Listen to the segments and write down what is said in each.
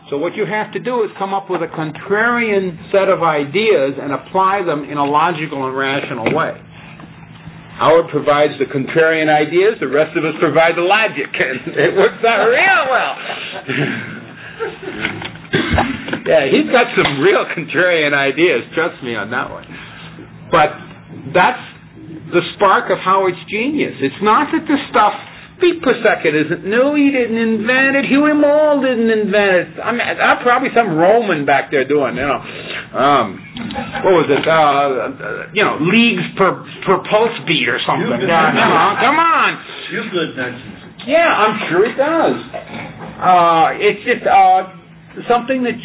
So what you have to do is come up with a contrarian set of ideas and apply them in a logical and rational way. Howard provides the contrarian ideas, the rest of us provide the logic, and it works out real well. Yeah, he's got some real contrarian ideas, trust me on that one. But that's the spark of Howard's genius. It's not that the stuff feet per second isn't new. He didn't invent it. Huey Moll didn't invent it. I mean, probably some Roman back there doing, what was it? Leagues per pulse beat or something. Come on. Euclid mentions it. Yeah, I'm sure it does. It's just something that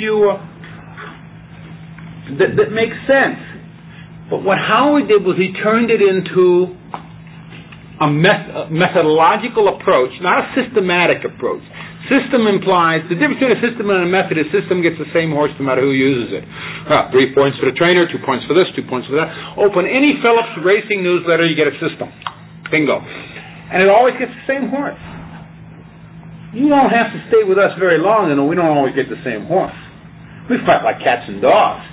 that makes sense. But what Howard did was he turned it into a methodological approach, not a systematic approach. System implies, the difference between a system and a method is system gets the same horse no matter who uses it. 3 points for the trainer, 2 points for this, 2 points for that. Open any Phillips Racing newsletter, you get a system. Bingo. And it always gets the same horse. You don't have to stay with us very long, and we don't always get the same horse. We fight like cats and dogs.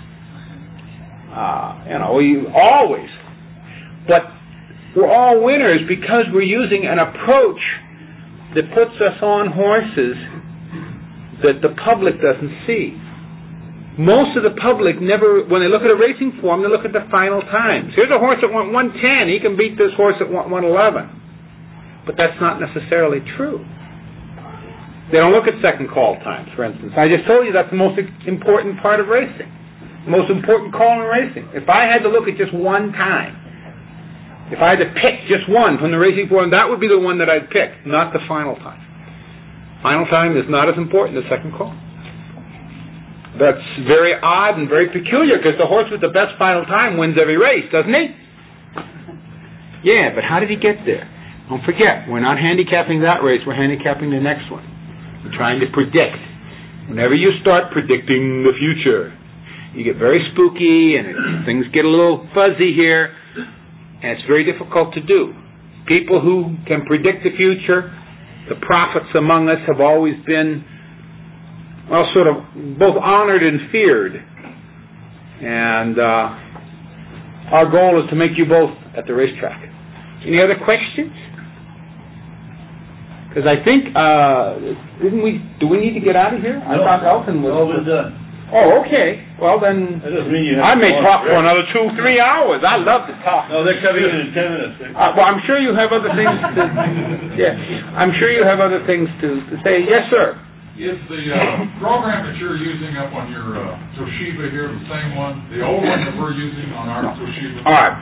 We always. But we're all winners because we're using an approach that puts us on horses that the public doesn't see. Most of the public never, when they look at a racing form, they look at the final times. Here's a horse that went 110. He can beat this horse at 111. But that's not necessarily true. They don't look at second call times, for instance. I just told you that's the most important part of racing. The most important call in racing. If I had to look at just one time, if I had to pick just one from the racing form, that would be the one that I'd pick, not the final time. Final time is not as important as second call. That's very odd and very peculiar because the horse with the best final time wins every race, doesn't he? Yeah, but how did he get there? Don't forget, we're not handicapping that race, we're handicapping the next one. We're trying to predict. Whenever you start predicting the future, you get very spooky and things get a little fuzzy here, and it's very difficult to do. People who can predict the future, the prophets among us have always been, sort of both honored and feared. And our goal is to make you both at the racetrack. Any other questions? Because I think, do we need to get out of here? No. I thought Elton was... No, we're done. Oh, okay. Well, then, That doesn't mean you have I may to talk for another 2-3 hours. I love to talk. No, they're coming in 10 minutes. Well, I'm sure you have other things to... I'm sure you have other things to say. Yes, sir. Is the program that you're using up on your Toshiba here the same one, the old one that we're using on our Toshiba? All right.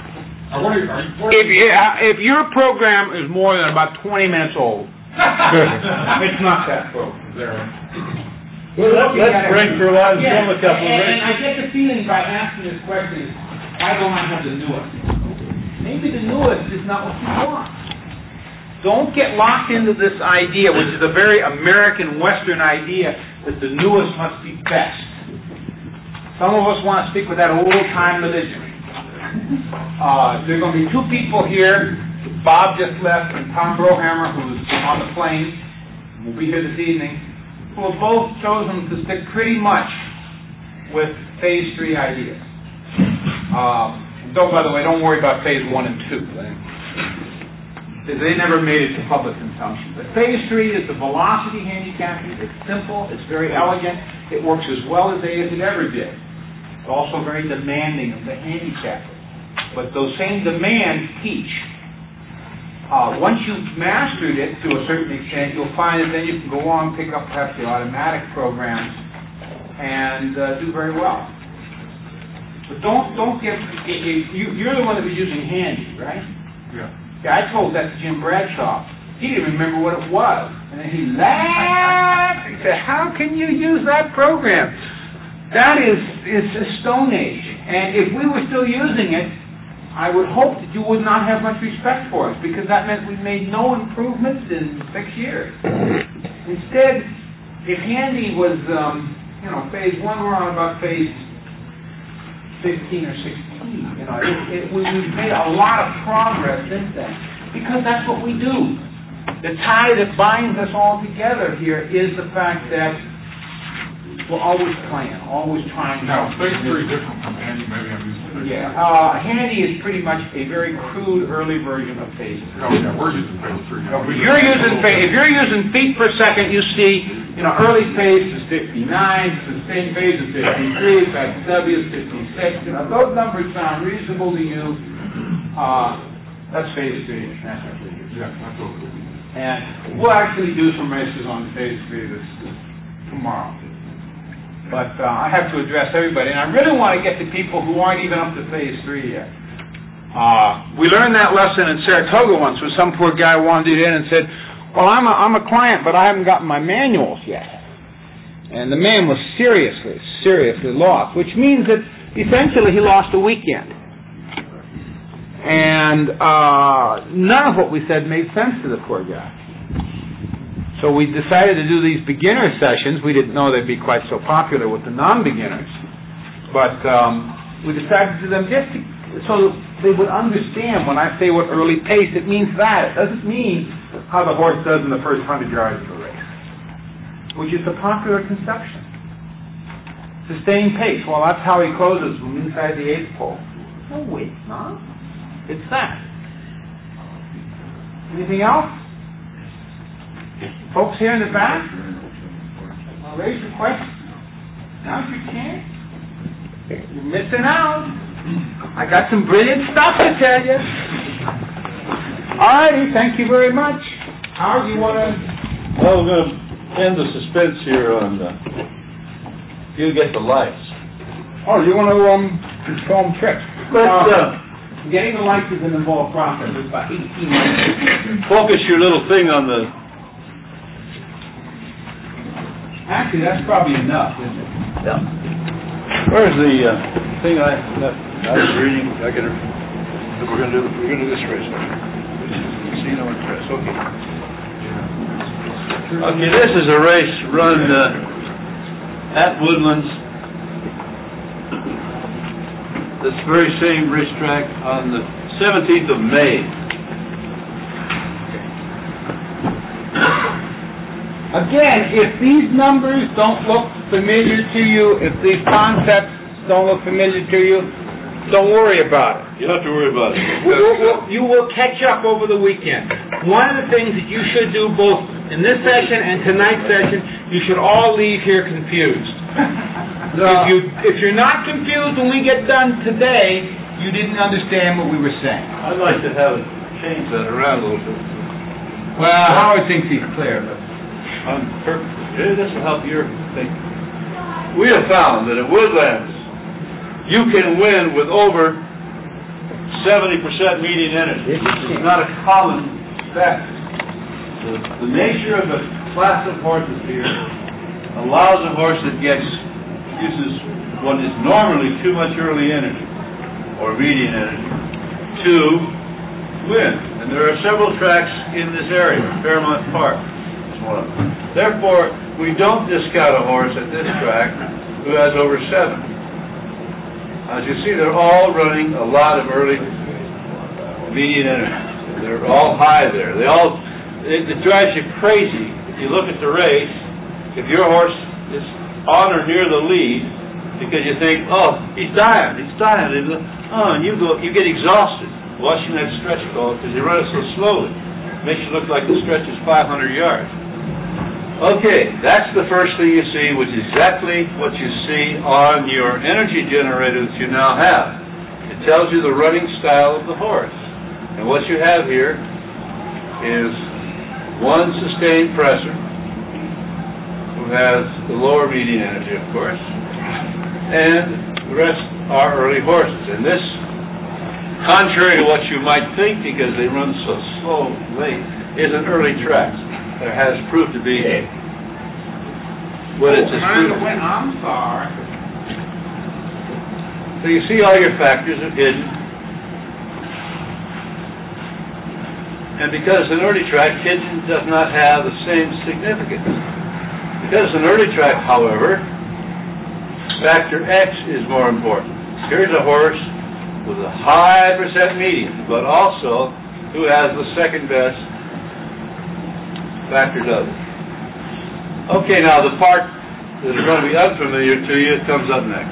If your program is more than about 20 minutes old, it's not that program. Well, let's break for a while and film a couple of And I get the feeling by asking this question is, why don't I have the newest? Maybe the newest is not what you want. Don't get locked into this idea, which is a very American Western idea, that the newest must be best. Some of us want to stick with that old-time religion. There are going to be 2 people here. Bob just left, and Tom Brohammer, who's on the plane, will be here this evening, who have both chosen to stick pretty much with Phase 3 ideas. By the way, don't worry about Phase 1 and 2. They never made it to public consumption. But Phase 3 is the velocity handicapping. It's simple. It's very elegant. It works as well as it ever did. It's also very demanding of the handicapper. But those same demands teach. Once you've mastered it to a certain extent, you'll find that then you can go on and pick up perhaps the automatic programs and do very well. But don't get... You're the one that was using handy, right? Yeah. I told that to Jim Bradshaw. He didn't remember what it was. And then he laughed. He said, how can you use that program? That is a Stone Age. And if we were still using it, I would hope that you would not have much respect for us, because that meant we made no improvements in 6 years. Instead, if Handy was, Phase 1, we're on about Phase 15 or 16. We've made a lot of progress since then, because that's what we do. The tie that binds us all together here is the fact that We're always playing, always trying. Now, phase 3 is different from Handy, maybe I'm using phase 3. Yeah, Handy is pretty much a very crude early version of phase 3. No, yeah, we're using phase 3. If you're using feet per second, you see, early phase is 59, sustained phase is 53, factor W is 56. Those numbers sound reasonable to you. That's phase 3. That's what we use. Yeah, that's okay. And we'll actually do some races on phase 3 this tomorrow. But I have to address everybody, and I really want to get to people who aren't even up to phase 3 yet. We learned that lesson in Saratoga once, where some poor guy wandered in and said, "Well, I'm a client, but I haven't gotten my manuals yet." And the man was seriously lost, which means that essentially he lost a weekend. And none of what we said made sense to the poor guy. So we decided to do these beginner sessions. We didn't know they'd be quite so popular with the non-beginners. But we decided to do them just so they would understand when I say what early pace, it means that. It doesn't mean how the horse does in the first 100 yards of the race, which is the popular conception. Sustained pace, well, that's how he closes from inside the 8th pole. No, wait, it's not. It's that. Anything else? Folks here in the back, raise your question. Now's your chance. You're missing out. I got some brilliant stuff to tell you. All righty, thank you very much. Howard, you want to? Well, we're going to end the suspense here on you get the lights. Oh, you want to show them tricks? Getting the lights is an involved process. It's about 18 months. Focus your little thing on the. Actually, that's probably enough, isn't it? Yeah. Where's the thing I was reading? We're going to do this race. Casino and press. Okay. Okay, this is a race run at Woodlands. This very same racetrack on the 17th of May. Again, if these numbers don't look familiar to you, if these concepts don't look familiar to you, don't worry about it. You don't have to worry about it. You will catch up over the weekend. One of the things that you should do both in this session and tonight's session, you should all leave here confused. If you're not confused when we get done today, you didn't understand what we were saying. I'd like to have it change that around a little bit. Well, Howard thinks he's clear, but on purpose. This will help your thinking. We have found that at Woodlands, you can win with over 70% median energy. This is not a common fact. The nature of the class of horses here allows a horse that uses what is normally too much early energy or median energy to win. And there are several tracks in this area. Fairmont Park is one of them. Therefore, we don't discount a horse at this track who has over 7. As you see, they're all running a lot of early median energy. They're all high there. It drives you crazy if you look at the race, if your horse is on or near the lead, because you think, oh, he's dying. And you get exhausted watching that stretch go because they run it so slowly. It makes you look like the stretch is 500 yards. Okay, that's the first thing you see, which is exactly what you see on your energy generator that you now have. It tells you the running style of the horse. And what you have here is one sustained presser, who has the lower median energy, of course, and the rest are early horses. And this, contrary to what you might think, because they run so slow late, is an early track. There has proved to be what it's proved. I'm sorry. So you see all your factors are hidden. And because it's an early track, hidden does not have the same significance. Because it's an early track, however, factor X is more important. Here's a horse with a high percent median, but also who has the second best factor W. Okay, now the part that are going to be unfamiliar to you comes up next.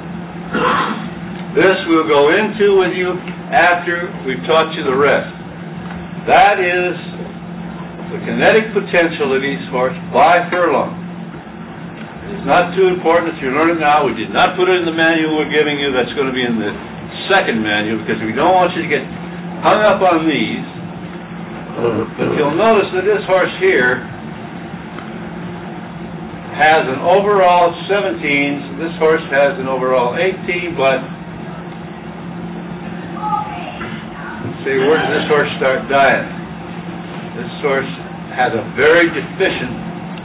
This we'll go into with you after we've taught you the rest. That is the kinetic potential of each horse by furlong. It's not too important if you learn it now. We did not put it in the manual we're giving you. That's going to be in the second manual because we don't want you to get hung up on these. But you'll notice that this horse here has an overall 17. This horse has an overall 18, but see, where does this horse start dying? This horse has a very deficient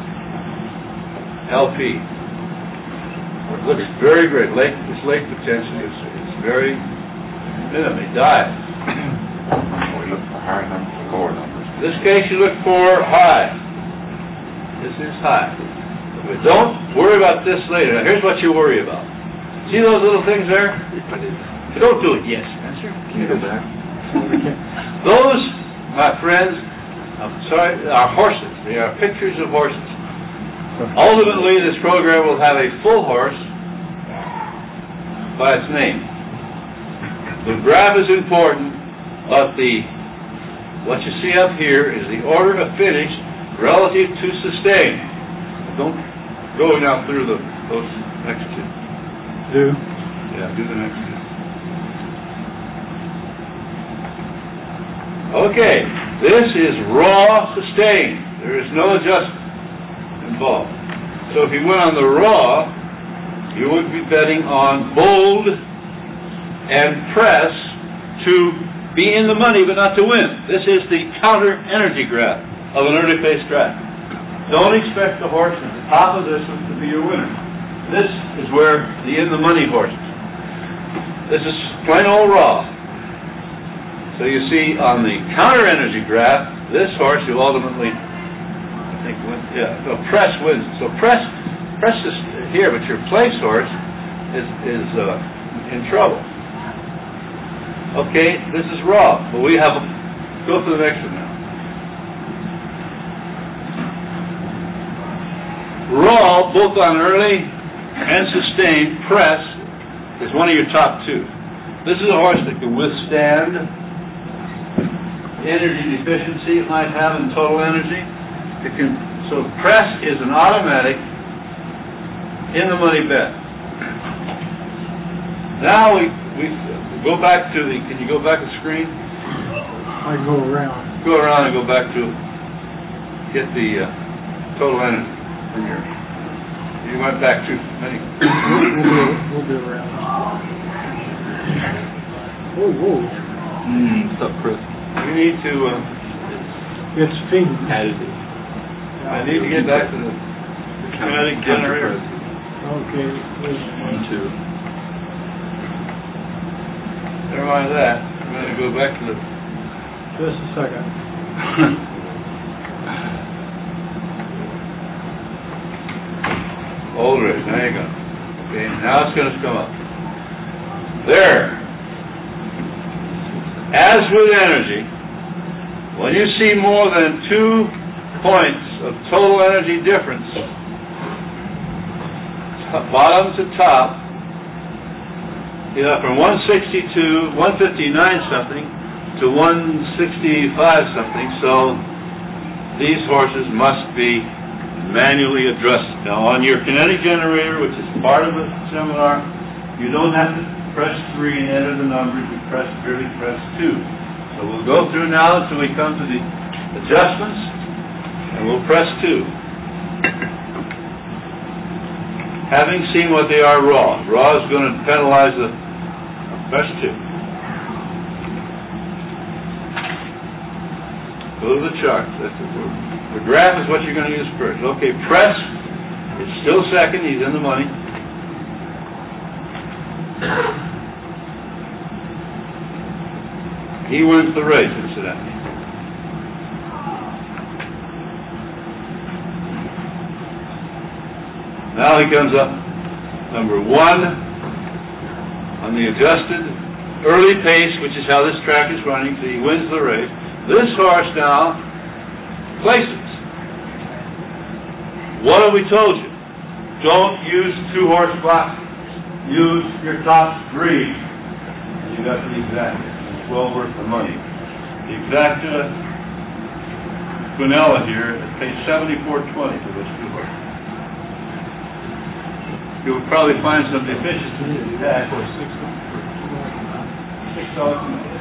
LP. It looks very great. This lake potential is very minimum. He died. We look for high numbers, lower numbers. In this case, you look for high. This is high. But don't worry about this later. Now, here's what you worry about. See those little things there? Don't do it. Yes. Answer. Can you go back? Those, my friends, are horses. They are pictures of horses. Ultimately, this program will have a full horse by its name. The graph is important, but what you see up here is the order of finish relative to sustain. Don't go now through those next two. Do? Yeah, do the next two. Okay, this is raw sustain. There is no adjustment involved. So if you went on the raw, you would be betting on bold and press to be in the money but not to win. This is the counter energy graph of an early pace track. Don't expect the horse at the top of this one to be your winner. This is where the in the money horses. This is plain old raw. So you see on the counter energy graph, this horse who ultimately, press wins. So press is here, but your place horse is in trouble. Okay, this is raw, but we have go to the next one now. Raw, both on early and sustained press, is one of your top two. This is a horse that can withstand energy deficiency it might have in total energy. So press is an automatic in the money bet. Now we go back to can you go back the screen? I go around. Go around and go back to get the total energy from your. You went back too many. We'll go around. Whoa. What's up, Chris? You need to. It's feeding. Additive. I need to get back to the kinetic generator. Okay. 1, 2. Never mind that. I'm going to go back to the. Just a second. Old race. There you go. Okay. Now it's going to come up. There. As with energy, when you see more than 2 points of total energy difference, bottom to top, from 162, 159 something to 165 something, so these horses must be manually adjusted. Now on your kinetic generator, which is part of the seminar, you don't have to press 3 and enter the numbers, you really press 2. So we'll go through now until we come to the adjustments, and we'll press 2. Having seen what they are raw. Raw is going to penalize the press 2. Go to the chart. The graph is what you're going to use first. Okay, press. It's still second. He's in the money. He wins the race, incidentally. Now he comes up number 1 on the adjusted early pace, which is how this track is running, so he wins the race. This horse now places. What have we told you? don't use 2-horse blocks. Use your top 3. You got the Exacta. It's well worth the money. The Exacta Quinella here pays $74.20 for those 2 horses. You would probably find some deficiencies in that. $6 $2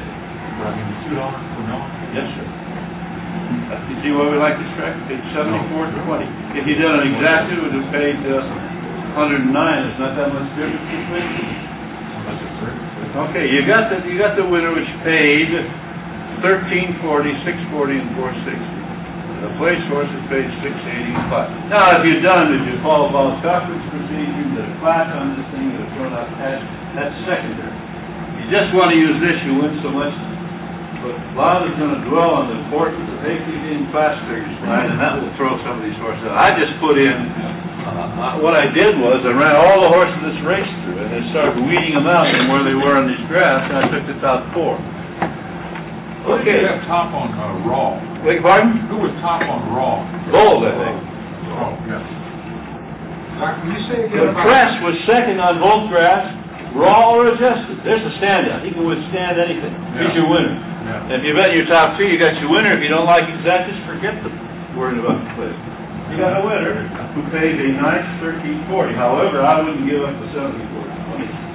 per mile? Yes, sir. You see why we like this track? It's $74.20. If you did an Exacta, it would have paid $109. It's not that much difference between them. Okay, you got the winner, which paid $13.40, $6.40, and $4.60. The place horse is paid $6.85. Now, if you follow Bob Cochran's procedure, did a class on this thing, and thrown out cash, that's secondary. You just want to use this, you win so much. But Bob is going to dwell on the importance of APV and class figures tonight, and that will throw some of these horses out. I just put in, what I did was, I ran all the horses this race through, and I started weeding them out from where they were on these graphs, and I took the top 4. Who did you have top on Raw? Beg your pardon? Who was top on Raw? Gold, I think. Oh, yes. Can you say The again press was second on both graphs, raw or adjusted. There's a standout. He can withstand anything. He's your winner. Yeah. If you bet your top 3, you got your winner. If you don't like Exacta, just forget the worrying about the place. You got a winner who pays a nice $13.40. However, I wouldn't give up the $74.20.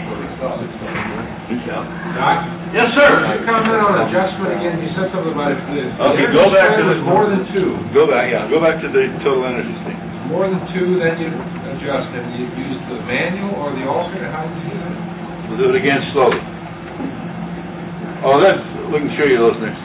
Yes, sir. Could you comment on adjustment again? You said something about it. Okay, go back to the more than 2. Go back to the total energy thing. More than 2, then you adjust, and you use the manual or the alternate. How do you do that? We'll do it again slowly. Oh, we can show you those next.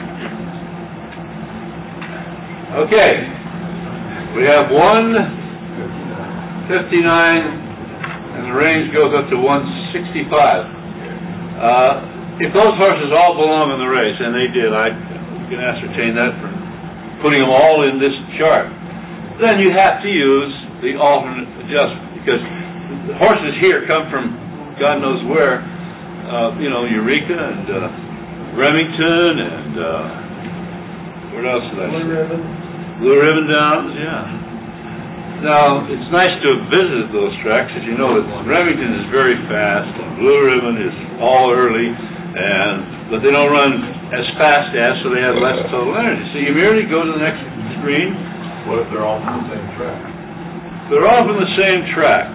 Okay. We have 159, and the range goes up to 165. If those horses all belong in the race, and they did, you can ascertain that from putting them all in this chart, then you have to use the alternate adjustment, because the horses here come from God knows where, Eureka and Remington and what else did I say? Blue Ribbon Downs, yeah. Now, it's nice to have visited those tracks, as you know that Remington is very fast, and Blue Ribbon is all early, but they don't run as fast as, so they have less total energy. So you merely go to the next screen. What if they're all from the same track? They're all from the same track.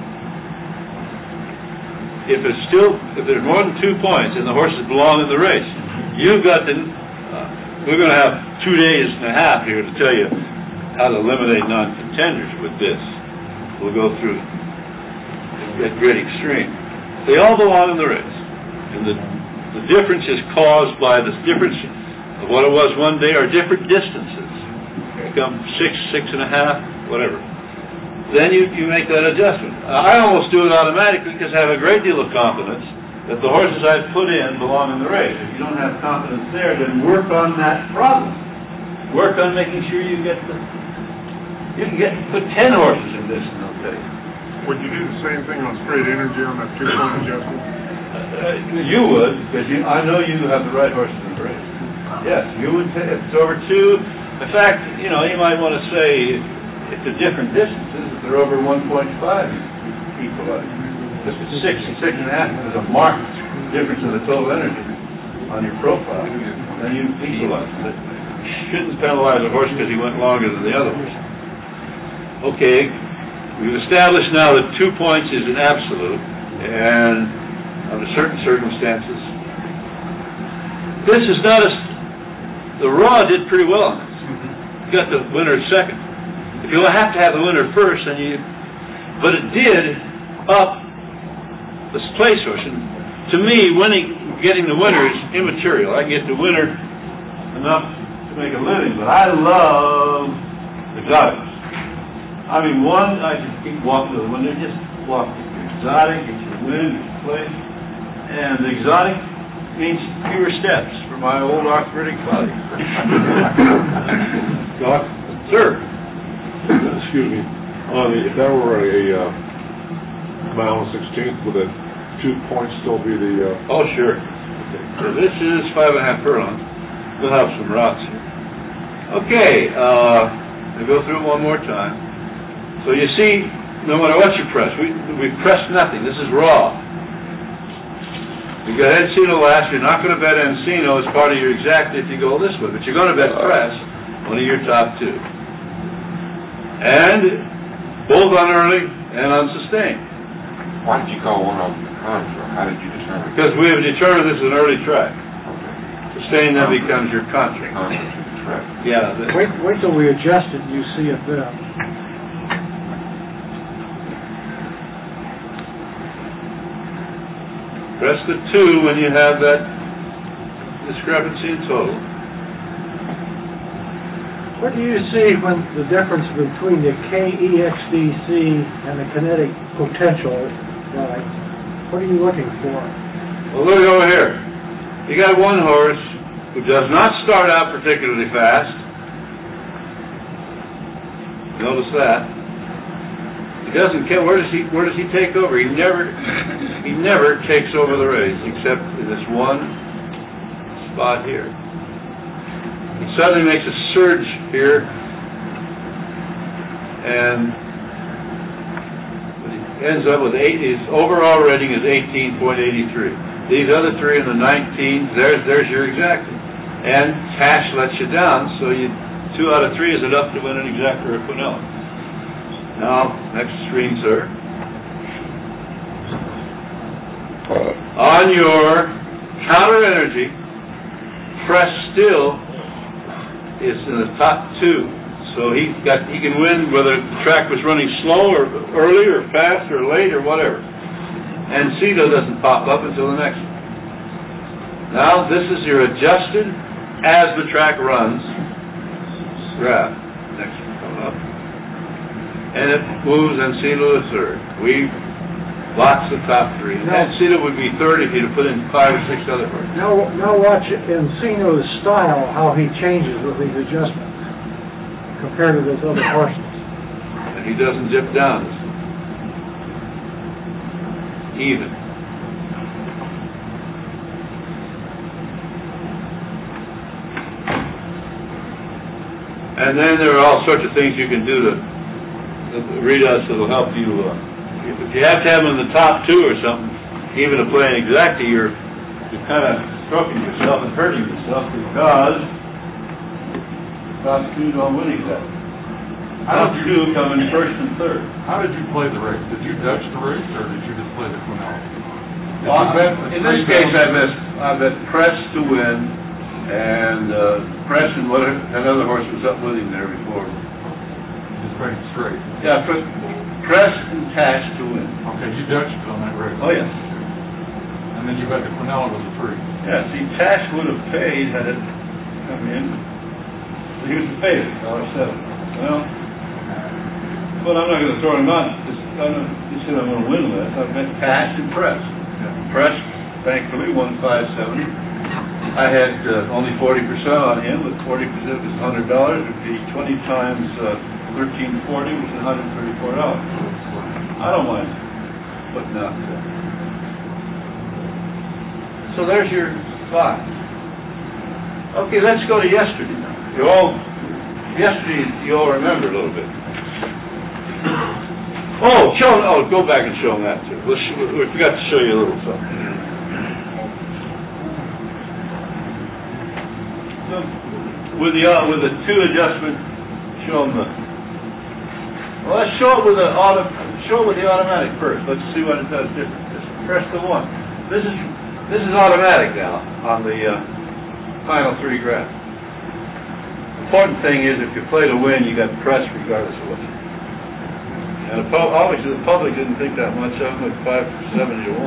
If there's more than 2 points and the horses belong in the race, you've got we're going to have 2.5 days here to tell you how to eliminate non-contenders with this. We'll go through at great extreme. They all belong in the race. And the difference is caused by the difference of what it was one day or different distances. Come 6.5, whatever. Then you make that adjustment. I almost do it automatically because I have a great deal of confidence that the horses I've put in belong in the race. If you don't have confidence there, then work on that problem. Work on making sure you can put 10 horses in this and they'll take it. Would you do the same thing on straight energy on that 2-point adjustment? You would, because I know you have the right horses in the race. Yes, you would take it. If it's over 2, in fact, you might want to say if they're different distances, if they're over 1.5, you equalize. If it's 6 and 6.5, there's a marked difference in the total energy on your profile, then you equalize. But you shouldn't penalize a horse because he went longer than the other horse. Okay, we've established now that 2 points is an absolute, and under certain circumstances, this is not the Raw did pretty well on this. You got the winner second. If you have to have the winner first, but it did up the place horse. And to me, getting the winner is immaterial. I get the winner enough to make a living, but I love exotics. I just keep walking to the winner, just walk. It's exotic, it's your win, it's your place. And the exotic means fewer steps for my old arthritic body. Doc? Sir? Excuse me. If that were a mile and 16th, would that 2 points still be the... Oh, sure. Okay. So this is 5.5 furlongs. We'll have some routes here. Okay, we'll go through it one more time. So you see, no matter what you press. We press nothing. This is raw. You've got Encino last. You're not going to bet Encino as part of your exact if you go this way, but you're going to bet press one of your top two. And both unearly and unsustained. Why did you call one of them the contra? How did you determine? Because we have determined this is an early track. Okay. Sustained then becomes your contra. Track. Yeah. Wait till we adjust it and you see it then. Press the 2 when you have that discrepancy in total. What do you see when the difference between the KEXDC and the kinetic potential line? What are you looking for? Well, look over here. You got one horse who does not start out particularly fast. Notice that. He doesn't care. Where does he take over? He never takes over the race except in this one spot here. He suddenly makes a surge here, and he ends up with his overall rating is 18.83. These other three in the 19s, there's your exacting. And cash lets you down, so 2 out of 3 is enough to win an exactor or Quinella. Now, next screen, sir. On your counter energy, press still is in the top 2. So he can win whether the track was running slow or early or fast or late or whatever. And Cito doesn't pop up until the next one. Now, this is your adjusted as the track runs graph. Next one coming up. And it moves Encino to third. We lots the top 3. No. Encino would be third if you'd have put in 5 or 6 other horses. Now watch Encino's style, how he changes with these adjustments compared to those other horses. And he doesn't dip down. Even. And then there are all sorts of things you can do to read us that'll help you. If you have to have them in the top 2 or something, even to play an exacta, you're kind of stroking yourself and hurting yourself because top 2 don't win exacta. Top 2 come in first and third. How did you play the race? Did you Dutch the race, or did you just play the Quinella? Well, in this case, I bet press to win, and press and another horse was up with him there before. Just playing straight. Yeah, press and cash to win. Okay, you Dutched on that race. Oh, yes. And then you bet the Quinella was a 3. Yeah, see, Tash would have paid had it come in. He was paid it, $1.07. Well, but I'm not going to throw him out. He said I'm going to win with. I bet Tash and press. Yeah. Press, thankfully, 157. I had only 40% on him. With 40% was $100. It would be 20 times 1340, which is $134. I don't mind putting out that. So there's your 5. Okay, let's go to yesterday now. Yesterday you all remember a little bit. Go back and show them that too. We forgot to show you a little something. So, with the 2 adjustment, show them the. Well, let's show it with the automatic first. Let's see what it does different. Just press the 1. This is automatic now on the final 3 graph. Important thing is if you play to win, you got to press regardless of what. And obviously the public didn't think that much of them at 570 to 1.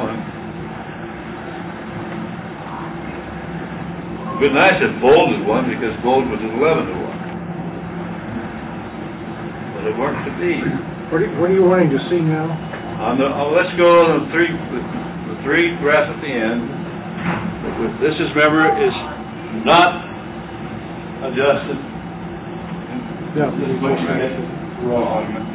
It'd been nice if Bold had won because Bold was at 11 to 1. But it weren't to be. What are you wanting to see now? Let's go on the 3 graphs at the end. This is, remember, is not adjusted. Yeah. Raw automatic.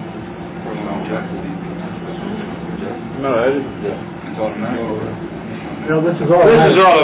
No, I didn't. It's automatic. No, this is all.